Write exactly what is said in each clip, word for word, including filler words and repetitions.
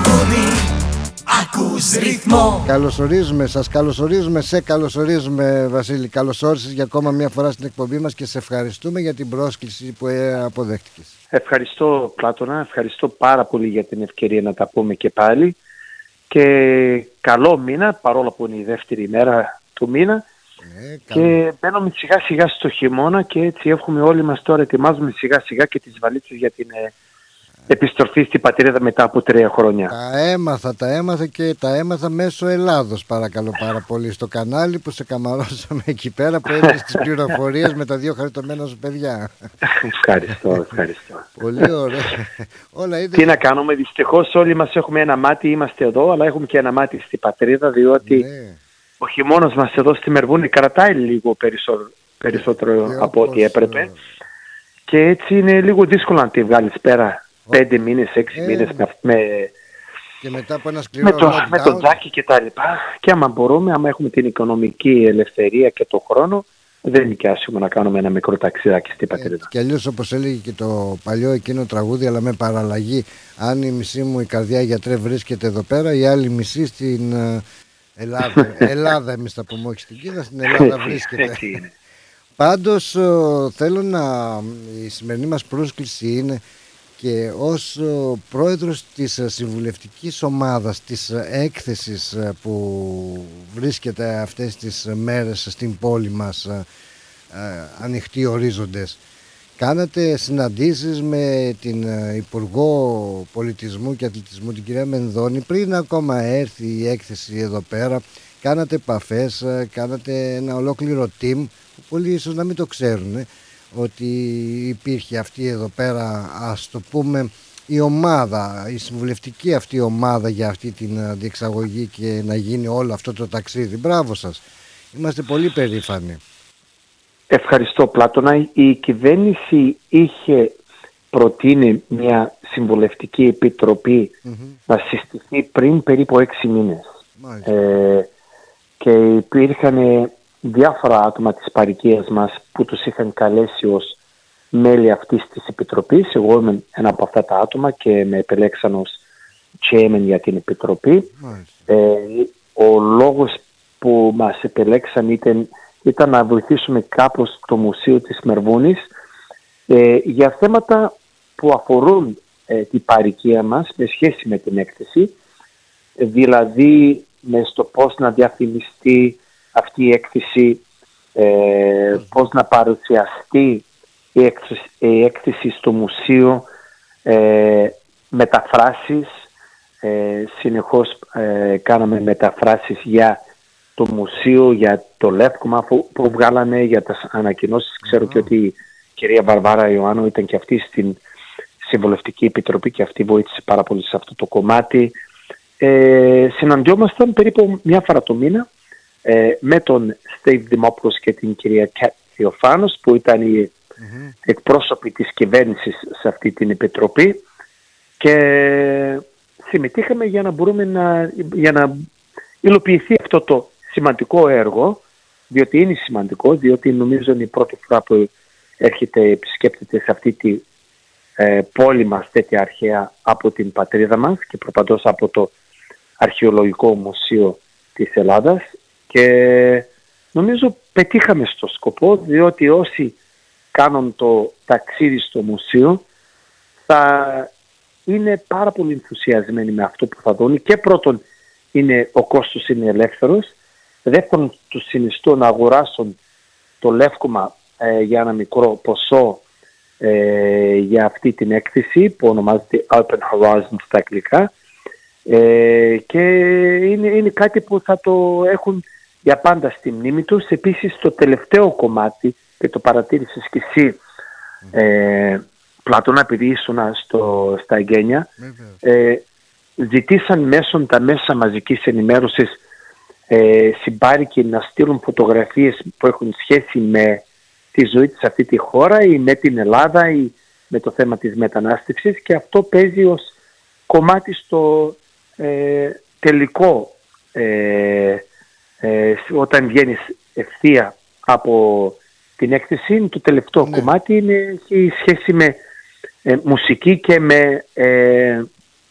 βουδί, ακούς ρυθμό. Καλωσορίζουμε, σας καλωσορίζουμε, σε καλωσορίζουμε Βασίλη. Καλώς όρισες για ακόμα μια φορά στην εκπομπή μας και σε ευχαριστούμε για την πρόσκληση που αποδέχτηκες. Ευχαριστώ Πλάτωνα, ευχαριστώ πάρα πολύ για την ευκαιρία να τα πούμε και πάλι. Και καλό μήνα, παρόλο που είναι η δεύτερη μέρα του μήνα. Ναι, και μπαίνουμε σιγά σιγά στο χειμώνα και έτσι εύχομαι όλοι μας τώρα ετοιμάζουμε σιγά σιγά και τις βαλίτσες για την ε, επιστροφή στην πατρίδα μετά από τρία χρόνια. Τα έμαθα, τα έμαθα και τα έμαθα μέσω Ελλάδος, παρακαλώ πάρα πολύ, στο κανάλι που σε καμαρώσαμε εκεί πέρα που έδινες τις πληροφορίες με τα δύο χαριτωμένα σου παιδιά. Ευχαριστώ, ευχαριστώ. Πολύ ωραία. Όλα είδες... Τι να κάνουμε, δυστυχώς όλοι μας έχουμε ένα μάτι, είμαστε εδώ, αλλά έχουμε και ένα μάτι στην πατρίδα, διότι Ναι. ο χειμώνας μας εδώ στη Μερβούνη κρατάει λίγο περισσότερο, περισσότερο Και από όπως, ό,τι έπρεπε. ε, Και έτσι είναι λίγο δύσκολο να τη βγάλεις πέρα πέντε μήνες, έξι Ε, μήνες με, με, Και μετά από ένα σκληρό με, το, με το lockdown, τζάκι και τα λοιπά. Και άμα μπορούμε, άμα έχουμε την οικονομική ελευθερία και το χρόνο, δεν νοικιάσουμε να κάνουμε ένα μικρό ταξιδάκι στην πατρίδα. και αλλιώς όπως έλεγε και το παλιό εκείνο τραγούδι, αλλά με παραλλαγή, αν η μισή μου η καρδιά γιατρέ βρίσκεται εδώ πέρα, η άλλη μισή στην ε, Ελλάδα. Ελλάδα εμείς θα πούμε, όχι στην Κίνα, στην Ελλάδα βρίσκεται. Έτσι είναι. Πάντως ε, θέλω να, η σημερινή μας πρόσκληση είναι και ως ε, πρόεδρος της ε, συμβουλευτικής ομάδας της ε, έκθεσης ε, που βρίσκεται αυτές τις ε, μέρες στην πόλη μας, ε, ε, ανοιχτοί ορίζοντες, κάνατε συναντήσεις με την ε, Υπουργό Πολιτισμού και Αθλητισμού, την κυρία Μενδώνη, πριν ακόμα έρθει η έκθεση εδώ πέρα. Κάνατε επαφές, ε, κάνατε ένα ολόκληρο team που πολλοί ίσως να μην το ξέρουν, ε, ότι υπήρχε αυτή εδώ πέρα, ας το πούμε, η ομάδα, η συμβουλευτική αυτή ομάδα για αυτή την ε, διεξαγωγή και να γίνει όλο αυτό το ταξίδι. Μπράβο σας. Είμαστε πολύ περήφανοι. Ευχαριστώ Πλάτωνα. Η κυβέρνηση είχε προτείνει μια συμβουλευτική επιτροπή Mm-hmm. να συστηθεί πριν περίπου έξι μήνες. Μάλιστα. Ε, και υπήρχαν διάφορα άτομα της παροικίας μας που τους είχαν καλέσει ως μέλη αυτής της επιτροπής. Εγώ είμαι ένα από αυτά τα άτομα και με επιλέξαν ως chairman για την επιτροπή. Ε, ο λόγος που μας επιλέξαν ήταν, ήταν να βοηθήσουμε κάπως το Μουσείο της Μερβούνης ε, για θέματα που αφορούν ε, την παροικία μας με σχέση με την έκθεση, ε, δηλαδή με στο πώς να διαφημιστεί αυτή η έκθεση, ε, πώς να παρουσιαστεί η έκθεση, η έκθεση στο μουσείο, ε, μεταφράσεις, ε, συνεχώς ε, κάναμε μεταφράσεις για το μουσείο, για το λεύκομα που, που βγάλανε, για τις ανακοινώσεις. Ξέρω και ότι η κυρία Βαρβάρα Ιωάννου ήταν και αυτή στην Συμβουλευτική Επιτροπή και αυτή βοήθησε πάρα πολύ σε αυτό το κομμάτι. Ε, συναντιόμασταν περίπου μια φορά το μήνα ε, με τον Στέιβ Δημόπουλος και την κυρία Κάτ Θεοφάνος, που ήταν οι mm-hmm. εκπρόσωποι της κυβέρνησης σε αυτή την επιτροπή, και συμμετείχαμε για να μπορούμε να, για να υλοποιηθεί αυτό το σημαντικό έργο, διότι είναι σημαντικό, διότι νομίζω είναι η πρώτη φορά που έρχεται, επισκέπτεται σε αυτή τη ε, πόλη μας τέτοια αρχαία από την πατρίδα μας και προπαντός από το Αρχαιολογικό Μουσείο της Ελλάδας, και νομίζω πετύχαμε στο σκοπό, διότι όσοι κάνουν το ταξίδι στο μουσείο θα είναι πάρα πολύ ενθουσιασμένοι με αυτό που θα δουν, και πρώτον είναι, ο κόστος είναι ελεύθερος, δεύτερον τους συνιστώ να αγοράσουν το λεύκομα ε, για ένα μικρό ποσό ε, για αυτή την έκθεση που ονομάζεται Open Horizons στα αγγλικά, ε, και είναι, είναι κάτι που θα το έχουν για πάντα στη μνήμη τους. Επίσης το τελευταίο κομμάτι, και το παρατήρησες και εσύ ε, Πλάτωνα, επειδή ήσουν στο, στα εγγένεια, ε, ζητήσαν μέσω τα μέσα μαζικής ενημέρωσης ε, συμπάρικοι να στείλουν φωτογραφίες που έχουν σχέση με τη ζωή της σε αυτή τη χώρα ή με την Ελλάδα ή με το θέμα της μετανάστευσης, και αυτό παίζει ως κομμάτι στο ε, τελικό ε, ε, όταν βγαίνεις ευθεία από την έκθεση. Το τελευταίο ναι. κομμάτι είναι, έχει σχέση με ε, μουσική και με ε,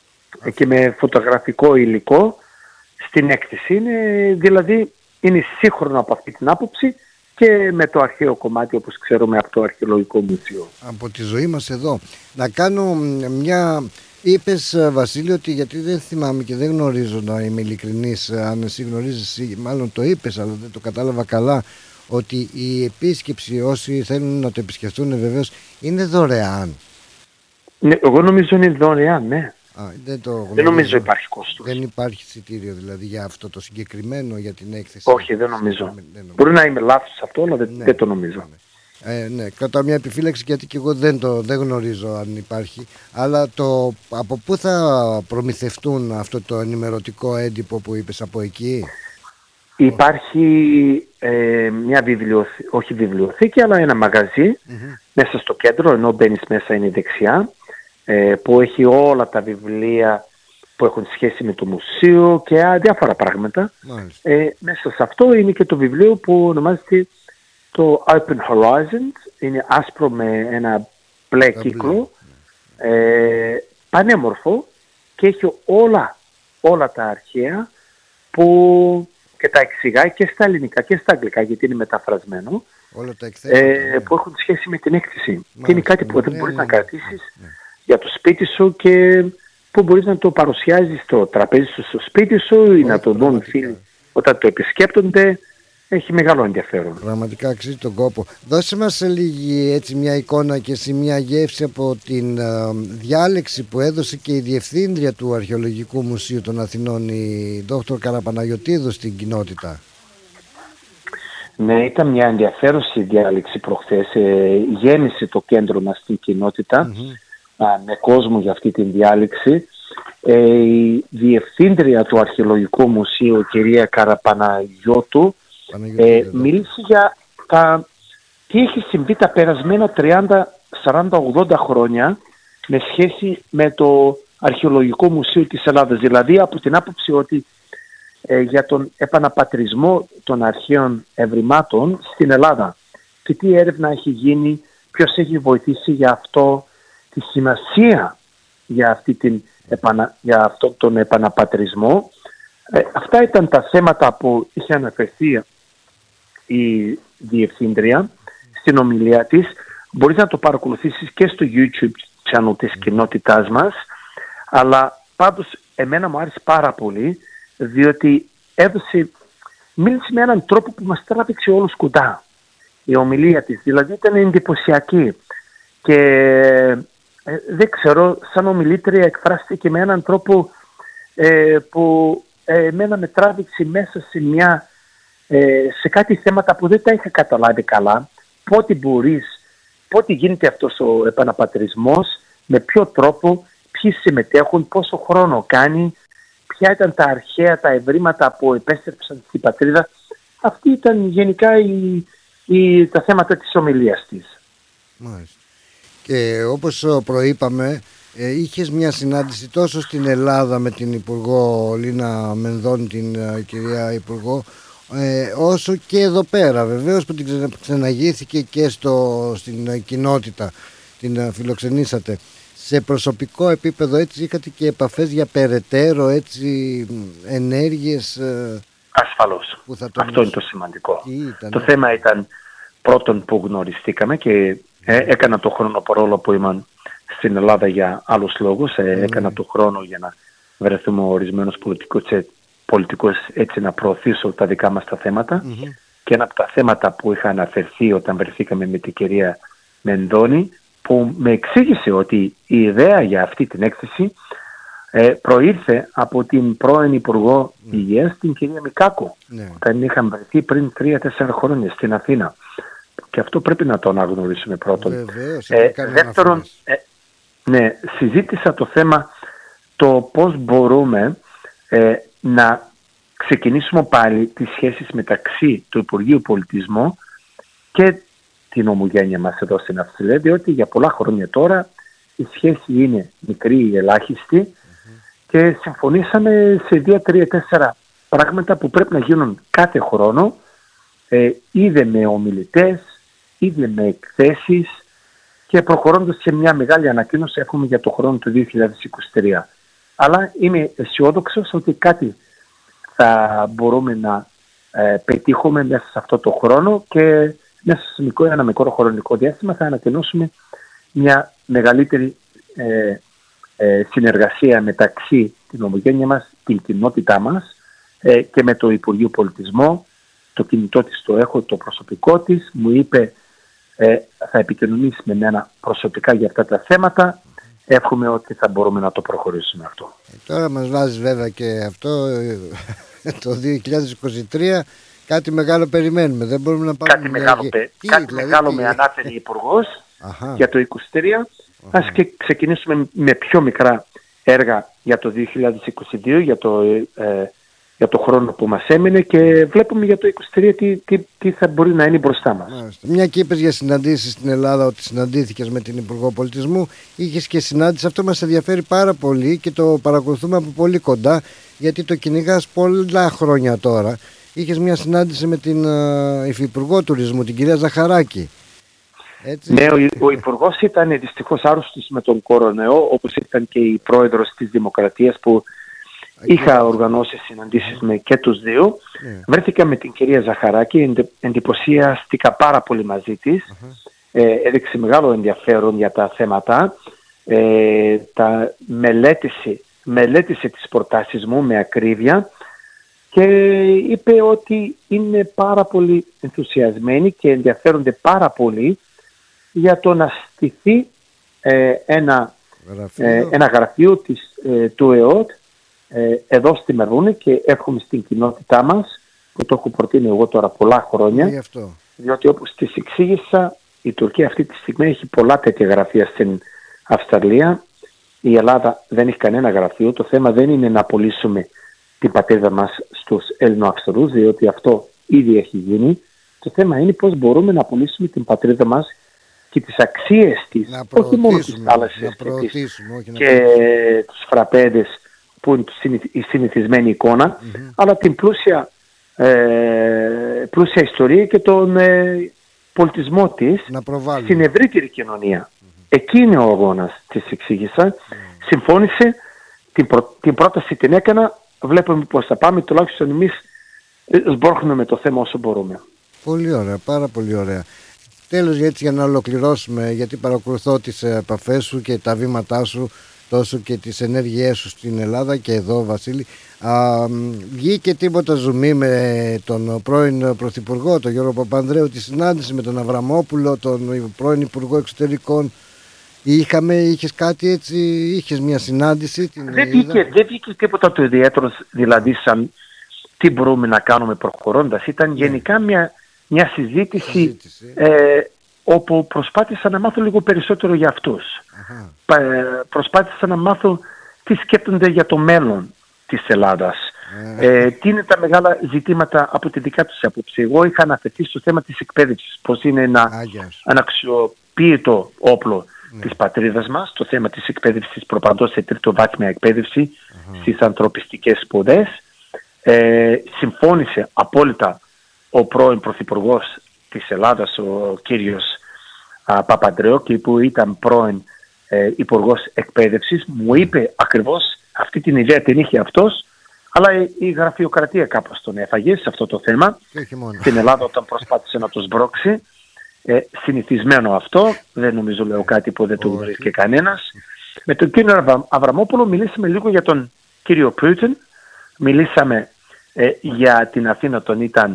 και με φωτογραφικό υλικό στην έκθεση. Είναι, δηλαδή είναι σύγχρονο από αυτή την άποψη και με το αρχαίο κομμάτι, όπως ξέρουμε, από το Αρχαιολογικό Μουσείο. Από τη ζωή μας εδώ. Να κάνω μια... Είπες, Βασίλη, ότι, γιατί δεν θυμάμαι και δεν γνωρίζω, να είμαι ειλικρινής, αν εσύ γνωρίζεις, μάλλον το είπες αλλά δεν το κατάλαβα καλά, ότι η επίσκεψη, όσοι θέλουν να το επισκεφτούν βεβαίως, είναι δωρεάν. Ναι, εγώ νομίζω είναι δωρεάν, ναι. Α, δεν, το δεν νομίζω υπάρχει κόστος. Δεν υπάρχει εισιτήριο δηλαδή για αυτό το συγκεκριμένο, για την έκθεση? Όχι, δεν νομίζω. Δεν νομίζω. Μπορεί να είμαι λάθος αυτό, αλλά δεν, ναι, δεν το νομίζω. Ναι. Ε, ναι, κρατάω μια επιφύλαξη γιατί και εγώ δεν, το, δεν γνωρίζω αν υπάρχει. Αλλά το, από πού θα προμηθευτούν αυτό το ενημερωτικό έντυπο που είπες, από εκεί? Υπάρχει ε, μια βιβλιοθήκη, όχι βιβλιοθήκη, αλλά ένα μαγαζί mm-hmm. μέσα στο κέντρο, ενώ μπαίνεις μέσα είναι δεξιά, ε, που έχει όλα τα βιβλία που έχουν σχέση με το μουσείο και α, διάφορα πράγματα. Ε, μέσα σε αυτό είναι και το βιβλίο που ονομάζεται το Open Horizons, είναι άσπρο με ένα μπλε κύκλο, ε, πανέμορφο, και έχει όλα, όλα τα αρχαία που και τα εξηγάει και στα ελληνικά και στα αγγλικά, γιατί είναι μεταφρασμένο, όλα τα εκθέματα, ε, ναι. που έχουν σχέση με την έκθεση. Μάλιστα, και είναι κάτι που ναι, δεν μπορείς ναι, να κρατήσεις ναι, ναι. για το σπίτι σου και που μπορείς να το παρουσιάζεις στο τραπέζι σου, στο σπίτι σου, ή να το δουν φίλοι όταν το επισκέπτονται. Έχει μεγάλο ενδιαφέρον. Πραγματικά αξίζει τον κόπο. Δώσε μας λίγη έτσι μια εικόνα και σε μια γεύση από την α, διάλεξη που έδωσε και η Διευθύντρια του Αρχαιολογικού Μουσείου των Αθηνών, η Δόκτωρ Καραπαναγιωτίδου, στην κοινότητα. Ναι, ήταν μια ενδιαφέρουσα διάλεξη προχθές. Ε, γέμισε το κέντρο μας στην κοινότητα mm-hmm. α, με κόσμο για αυτή τη διάλεξη. Ε, η Διευθύντρια του Αρχαιολογικού Μουσείου, κυρία Καραπαναγιώτου, Ε, μίλησε για τα, τι έχει συμβεί τα περασμένα τριάντα, σαράντα, ογδόντα χρόνια με σχέση με το Αρχαιολογικό Μουσείο της Ελλάδας. Δηλαδή από την άποψη ότι ε, για τον επαναπατρισμό των αρχαίων ευρημάτων στην Ελλάδα και τι έρευνα έχει γίνει, ποιος έχει βοηθήσει για αυτό, τη σημασία για, αυτή την, για αυτόν τον επαναπατρισμό. Ε, αυτά ήταν τα θέματα που είχε αναφερθεί η Διευθύντρια στην ομιλία της. Μπορείς να το παρακολουθήσεις και στο YouTube channel της κοινότητάς μας, αλλά πάντως εμένα μου άρεσε πάρα πολύ, διότι έδωσε, μίλησε με έναν τρόπο που μας τράβηξε όλους κοντά η ομιλία της, δηλαδή ήταν εντυπωσιακή και ε, δεν ξέρω, σαν ομιλήτρια εκφράστηκε με έναν τρόπο ε, που ε, εμένα με τράβηξε μέσα σε μια σε κάτι θέματα που δεν τα είχα καταλάβει καλά, πότε μπορείς, πότε γίνεται αυτός ο επαναπατρισμός, με ποιο τρόπο, ποιοι συμμετέχουν, πόσο χρόνο κάνει, ποια ήταν τα αρχαία, τα ευρήματα που επέστρεψαν στην πατρίδα. Αυτή ήταν γενικά η, η, τα θέματα της ομιλίας της. Μάλιστα. Και όπως προείπαμε, ε, είχες μια συνάντηση τόσο στην Ελλάδα με την Υπουργό Λίνα Μενδώνη, την uh, κυρία Υπουργό, Ε, όσο και εδώ πέρα βεβαίως που την ξεναγήθηκε και στο, στην κοινότητα, την φιλοξενήσατε. Σε προσωπικό επίπεδο έτσι είχατε και επαφές για περαιτέρω έτσι ενέργειες? Ασφαλώς, που θα αυτό είναι το σημαντικό. Το θέμα ήταν πρώτον που γνωριστήκαμε και ε, έκανα το χρόνο, παρόλο που ήμουν στην Ελλάδα για άλλους λόγους, ε, mm. έκανα το χρόνο για να βρεθούμε ορισμένους πολιτικούς πολιτικός έτσι να προωθήσω τα δικά μας τα θέματα mm-hmm. και ένα από τα θέματα που είχα αναφερθεί όταν βρεθήκαμε με την κυρία Μενδώνη, που με εξήγησε ότι η ιδέα για αυτή την έκθεση ε, προήρθε από την πρώην Υπουργό mm. Υγείας, την κυρία Μικάκου, mm. όταν είχαμε βρεθεί πριν τρία-τέσσερα χρόνια στην Αθήνα, και αυτό πρέπει να το αναγνωρίσουμε πρώτον. Βεβαίως, ε, δεύτερον, ε, ναι, συζήτησα το θέμα το πώς μπορούμε ε, να ξεκινήσουμε πάλι τις σχέσεις μεταξύ του Υπουργείου Πολιτισμού και την ομογένεια μας εδώ στην Αυστραλία, διότι για πολλά χρόνια τώρα η σχέση είναι μικρή ή ελάχιστη mm-hmm. και συμφωνήσαμε σε δύο, τρία, τέσσερα πράγματα που πρέπει να γίνουν κάθε χρόνο, ε, είτε με ομιλητές, είτε με εκθέσεις, και προχωρώντας σε μια μεγάλη ανακοίνωση έχουμε για το χρόνο του δύο χιλιάδες είκοσι τρία. αλλά είμαι αισιόδοξος ότι κάτι θα μπορούμε να ε, πετύχουμε μέσα σε αυτό το χρόνο και μέσα σε μικρό, ένα μικρό χρονικό διάστημα θα ανακοινώσουμε μια μεγαλύτερη ε, ε, συνεργασία μεταξύ την ομογένεια μας, την κοινότητά μας ε, και με το Υπουργείο Πολιτισμού. Το κινητό της το έχω, το προσωπικό της, μου είπε ε, θα επικοινωνήσει με μένα προσωπικά για αυτά τα θέματα. Εύχομαι ότι θα μπορούμε να το προχωρήσουμε αυτό. Ε, τώρα μας βάζει βέβαια και αυτό το δύο χιλιάδες είκοσι τρία κάτι μεγάλο περιμένουμε. Δεν μπορούμε να πάμε κάτι μεγάλο, πε... τι, κάτι δηλαδή, μεγάλο τι... με ανάφερε υπουργός για το είκοσι τρία. Αχα. Ας και ξεκινήσουμε με πιο μικρά έργα για το δύο χιλιάδες είκοσι δύο, για το, ε, για το χρόνο που μας έμεινε και βλέπουμε για το είκοσι τρία τι, τι, τι θα μπορεί να είναι μπροστά μας. Μάλιστα. Μια και είπες για συναντήσεις στην Ελλάδα, ότι συναντήθηκες με την Υπουργό Πολιτισμού, είχες και συνάντηση. Αυτό μας ενδιαφέρει πάρα πολύ και το παρακολουθούμε από πολύ κοντά, γιατί το κυνηγάς πολλά χρόνια τώρα. Είχες μια συνάντηση με την uh, Υφυπουργό Τουρισμού, την κυρία Ζαχαράκη. Έτσι. Ναι, ο, ο Υπουργός ήταν δυστυχώς άρρωστος με τον κορονοϊό, όπως ήταν και η πρόεδρος της Δημοκρατίας που είχα οργανώσει συναντήσεις με και τους δύο. Yeah. Βρέθηκα με την κυρία Ζαχαράκη, εντυπωσιαστικά πάρα πολύ μαζί της. Uh-huh. Ε, έδειξε μεγάλο ενδιαφέρον για τα θέματα. Ε, τα μελέτησε, μελέτησε τις προτάσεις μου με ακρίβεια και είπε ότι είναι πάρα πολύ ενθουσιασμένοι και ενδιαφέρονται πάρα πολύ για το να στηθεί ε, ένα, γραφείο. Ε, ένα γραφείο της, ε, του ΕΟΤ ε, εδώ στη Μερούνη και εύχομαι στην κοινότητά μας που το έχω προτείνει εγώ τώρα πολλά χρόνια, διότι όπως της εξήγησα η Τουρκία αυτή τη στιγμή έχει πολλά τέτοια γραφεία στην Αυστραλία. Η Ελλάδα δεν έχει κανένα γραφείο. Το θέμα δεν είναι να πωλήσουμε την πατρίδα μας στους Έλληνο-Αυστραλούς, διότι αυτό ήδη έχει γίνει. Το θέμα είναι πώς μπορούμε να πωλήσουμε την πατρίδα μας και τις αξίες της, όχι μόνο τις θάλασσες και τις φραπέδες που είναι η συνηθισμένη εικόνα, mm-hmm. αλλά την πλούσια, ε, πλούσια ιστορία και τον ε, πολιτισμό της στην ευρύτερη κοινωνία. Mm-hmm. Εκεί είναι ο αγώνας, της εξήγησα. Mm-hmm. Συμφώνησε, την, προ, την πρόταση την έκανα, βλέπουμε πώς θα πάμε, τουλάχιστον εμείς σμπρώχνουμε με το θέμα όσο μπορούμε. Πολύ ωραία, πάρα πολύ ωραία. Τέλος, έτσι για να ολοκληρώσουμε, γιατί παρακολουθώ τις επαφές σου και τα βήματά σου, τόσο και τις ενέργειές σου στην Ελλάδα και εδώ, Βασίλη. Α, βγήκε τίποτα ζουμί με τον πρώην Πρωθυπουργό, τον Γιώργο Παπανδρέου, τη συνάντηση με τον Αβραμόπουλο, τον πρώην Υπουργό Εξωτερικών? Είχαμε, είχες κάτι έτσι, είχες μια συνάντηση? Την δεν, βγήκε, δεν βγήκε τίποτα το ιδιαίτερο, δηλαδή σαν τι μπορούμε να κάνουμε προχωρώντας. Ήταν ναι. γενικά μια, μια συζήτηση, συζήτηση. Ε, όπου προσπάθησα να μάθω λίγο περισσότερο για αυτούς. Ε, προσπάθησα να μάθω τι σκέπτονται για το μέλλον της Ελλάδας. Ε, τι είναι τα μεγάλα ζητήματα από τη δικά τους άποψη. Εγώ είχα αναφερθεί στο θέμα της εκπαίδευσης, πώς είναι ένα αναξιοποιητό όπλο ναι. της πατρίδας μας, το θέμα της εκπαίδευσης προπαντός σε τρίτο βάθμια εκπαίδευση uh-huh. στις ανθρωπιστικές σπουδές. Ε, συμφώνησε απόλυτα ο πρώην Πρωθυπουργός της Ελλάδας, ο κύριος α, Παπανδρέου, και που ήταν πρώην ε, Υπουργός Εκπαίδευσης, μου είπε ακριβώς αυτή την ιδέα την είχε αυτός, αλλά η, η γραφειοκρατία κάπως τον έφαγε σε αυτό το θέμα. Στην Ελλάδα όταν προσπάθησε να το σμπρώξει. Ε, συνηθισμένο αυτό, δεν νομίζω λέω κάτι που δεν το γνωρίζει και κανένας. Με τον κύριο Αβραμόπουλο μιλήσαμε λίγο για τον κύριο Πούτιν, μιλήσαμε ε, για την Αθήνα, τον ήταν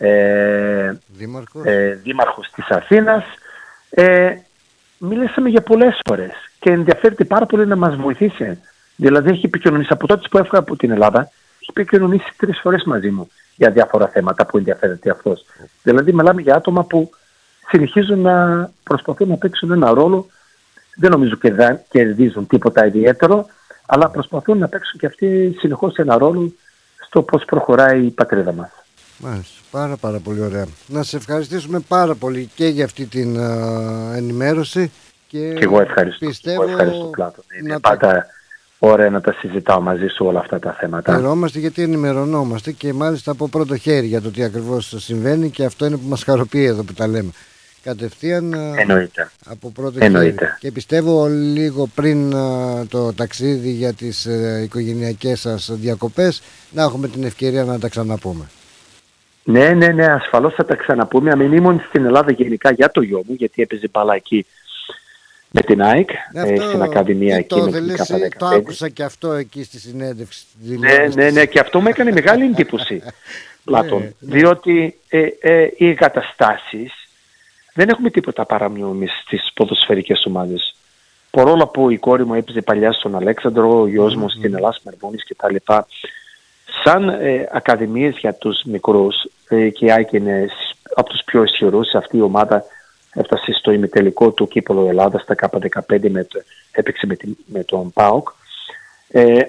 ε, δήμαρχος. Ε, δήμαρχος της Αθήνας. Ε, μιλήσαμε για πολλές φορές και ενδιαφέρεται πάρα πολύ να μας βοηθήσει. Δηλαδή έχει επικοινωνήσει από τότε που έφυγα από την Ελλάδα, έχει επικοινωνήσει τρεις φορές μαζί μου για διάφορα θέματα που ενδιαφέρεται αυτός. Δηλαδή μιλάμε για άτομα που συνεχίζουν να προσπαθούν να παίξουν ένα ρόλο, δεν νομίζω και δεν κερδίζουν τίποτα ιδιαίτερο, αλλά προσπαθούν να παίξουν και αυτοί συνεχώς ένα ρόλο στο πώς προχωράει η πατρίδα μας. Μάλιστα, πάρα πάρα πολύ ωραία. Να σε ευχαριστήσουμε πάρα πολύ και για αυτή την uh, ενημέρωση. Και, και εγώ ευχαριστώ. Πιστεύω εγώ ευχαριστώ Πλάτων. Είναι πάντα τα... ωραία να τα συζητάω μαζί σου όλα αυτά τα θέματα. Χαιρόμαστε γιατί ενημερωνόμαστε και μάλιστα από πρώτο χέρι για το τι ακριβώς συμβαίνει, και αυτό είναι που μας χαροποιεί εδώ που τα λέμε. κατευθείαν Εννοείται. από πρώτο Εννοείται. χέρι. Και πιστεύω λίγο πριν το ταξίδι για τις οικογενειακές σας διακοπές να έχουμε την ευκαιρία να τα ξαναπούμε. Ναι, ναι, ναι, ασφαλώς θα τα ξαναπούμε. Αν ήμουν στην Ελλάδα γενικά για το γιο μου, γιατί έπαιζε μπάλα εκεί με την ΑΕΚ, αυτό, στην Ακαδημία εκεί το, με την Κ δεκαπέντε. Το άκουσα και αυτό εκεί στη συνέντευξη. Ναι, ναι, ναι, και αυτό μου έκανε μεγάλη εντύπωση, Πλάτων. Ναι, διότι ε, ε, οι εγκαταστάσεις δεν έχουμε τίποτα παρόμοιο εμείς στις ποδοσφαιρικές ομάδες. Παρόλο που η κόρη μου έπαιζε παλιά στον Αλέξανδρο, ο γιος μου mm-hmm. στην Ελλάς Μερμόνης κτλ. Σαν ε, ακαδημίες για τους μικρούς, ε, και η ΑΕΚ είναι από τους πιο ισχυρούς, αυτή η ομάδα έφτασε στο ημιτελικό του Κύπελλου Ελλάδα στα Κ δεκαπέντε, με το, έπαιξε με, την, με τον ΠΑΟΚ. Ε,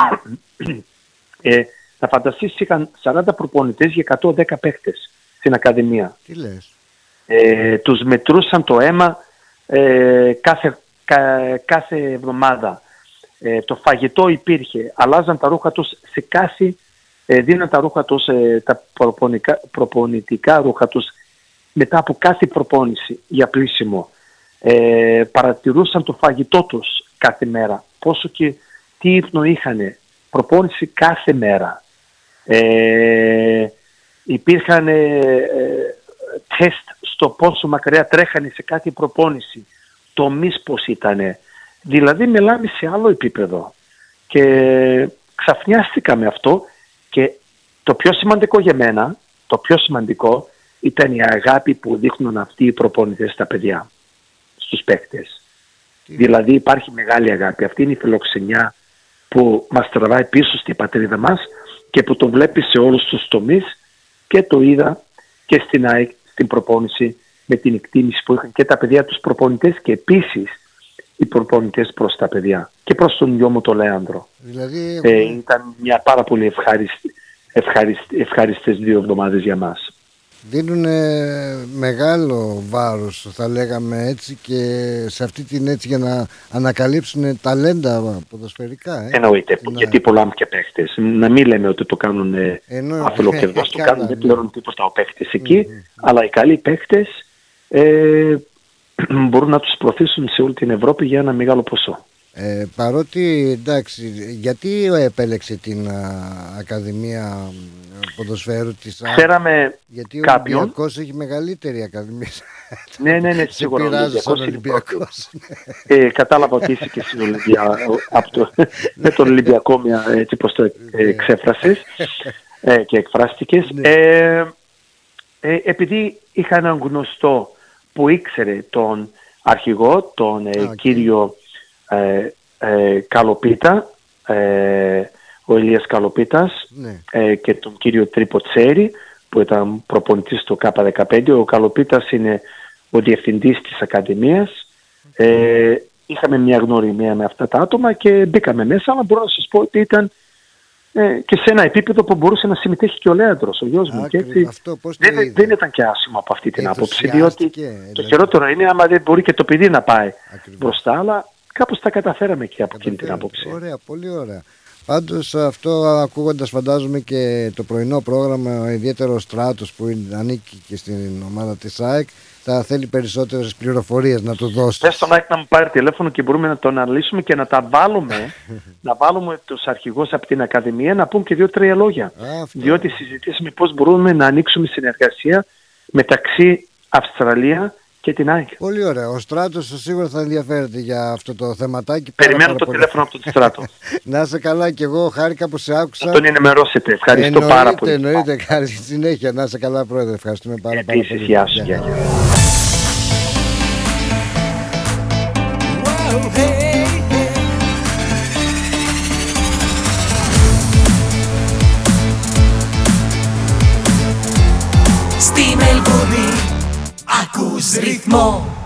ε, να φανταστείς, είχαν σαράντα προπονητές για εκατόν δέκα παίχτες στην Ακαδημία. Τι λες? Ε, τους μετρούσαν το αίμα ε, κάθε, κα, κάθε εβδομάδα. Ε, το φαγητό υπήρχε, αλλάζαν τα ρούχα τους σε κάθε, ε, δίναν τα ρούχα τους, ε, τα προπονητικά ρούχα τους μετά από κάθε προπόνηση για πλήσιμο. Ε, παρατηρούσαν το φαγητό τους κάθε μέρα, πόσο και τι ύπνο είχανε, προπόνηση κάθε μέρα. Ε, υπήρχαν ε, ε, τεστ στο πόσο μακριά τρέχανε σε κάθε προπόνηση, το μυς πώς ήτανε. Δηλαδή μιλάμε σε άλλο επίπεδο και ξαφνιάστηκα με αυτό, και το πιο σημαντικό για μένα, το πιο σημαντικό ήταν η αγάπη που δείχνουν αυτοί οι προπονητές στα παιδιά, στους παίκτες. Τι? Δηλαδή υπάρχει μεγάλη αγάπη, αυτή είναι η φιλοξενιά που μας τραβάει πίσω στην πατρίδα μας και που το βλέπει σε όλους τους τομείς, και το είδα και στην ΑΕΚ, στην προπόνηση, με την εκτίμηση που είχαν και τα παιδιά τους προπονητές, και επίσης οι προπονητές προς τα παιδιά και προς τον γιο μου τον Λέανδρο. Δηλαδή, ε, ήταν μια πάρα πολύ ευχάριστη, ευχάριστη, ευχάριστες δύο εβδομάδες για μας. Δίνουν μεγάλο βάρος, θα λέγαμε έτσι, και σε αυτή την έτσι για να ανακαλύψουν ταλέντα ποδοσφαιρικά. Ε. Εννοείται, την... γιατί πολλά και παίχτες. Να μην λέμε ότι το κάνουν αφιλοκερδός, το κάνουν, δεν πληρώνουν τίποτα ο παίχτες εκεί, mm-hmm. αλλά οι καλοί παίχτες ε, μπορούν να τους προωθήσουν σε όλη την Ευρώπη για ένα μεγάλο ποσό. Ε, παρότι, εντάξει, γιατί επέλεξε την α, Ακαδημία Ποδοσφαίρου της ΑΕΚ? Ξέραμε γιατί κάποιον. Ο Ολυμπιακός έχει μεγαλύτερη Ακαδημία. Ναι, ναι, ναι, σίγουρα. Ο Ολυμπιακός, Ολυμπιακός. Ε, κατάλαβα ότι είσαι και στην Ολυμπία, το, με τον Ολυμπιακό, μια, έτσι πως το ε, ξέφρασες ε, και εκφράστηκες. Ναι. Ε, ε, επειδή είχα έναν γνωστό που ήξερε τον αρχηγό, τον ε, okay. κύριο ε, ε, Καλοπίτα, ε, ο Ηλίας Καλοπίτας, ναι. ε, και τον κύριο Τριποτσέρη, που ήταν προπονητής στο Κ δεκαπέντε. Ο Καλοπίτας είναι ο διευθυντής της Ακαδημίας. Okay. Ε, είχαμε μια γνωριμία με αυτά τα άτομα και μπήκαμε μέσα, αλλά μπορώ να σας πω ότι ήταν ε, και σε ένα επίπεδο που μπορούσε να συμμετέχει και ο Λέανδρος, ο γιος μου. Και έτσι, αυτό, δεν, δεν ήταν και άσχημο από αυτή την άποψη, διότι δηλαδή. Το χειρότερο είναι άμα δεν μπορεί και το παιδί να πάει ακριβώς μπροστά, αλλά κάπως τα καταφέραμε και από εκείνη την άποψη. Ωραία, πολύ ωραία. Πάντως αυτό, ακούγοντας φαντάζομαι και το πρωινό πρόγραμμα, ο ιδιαίτερο Στράτος που ανήκει και στην ομάδα της ΑΕΚ, θα θέλει περισσότερες πληροφορίες να του δώσει. Πες στον ΑΕΚ να μου πάρει τηλέφωνο και μπορούμε να τον αναλύσουμε και να τα βάλουμε, να βάλουμε τους αρχηγούς από την Ακαδημία να πούμε και δύο-τρία λόγια. Α, διότι συζητήσαμε πώς μπορούμε να ανοίξουμε συνεργασία μεταξύ Αυστραλία και την ΑΕΚ. Πολύ ωραία. Ο Στράτος σίγουρα θα ενδιαφέρεται για αυτό το θεματάκι. Περιμένω το πολύ. Τηλέφωνο από τον Στράτο. Να είσαι καλά, και εγώ χάρηκα που σε άκουσα. Να τον ενημερώσετε. Ευχαριστώ εννοείται, πάρα πολύ. Εννοείται, καλή συνέχεια. Να είσαι καλά, Πρόεδρε. Ευχαριστούμε πάρα, πάρα πολύ. Γεια σου. Γεια. Στη Μελβούνι ακούς ρυθμό.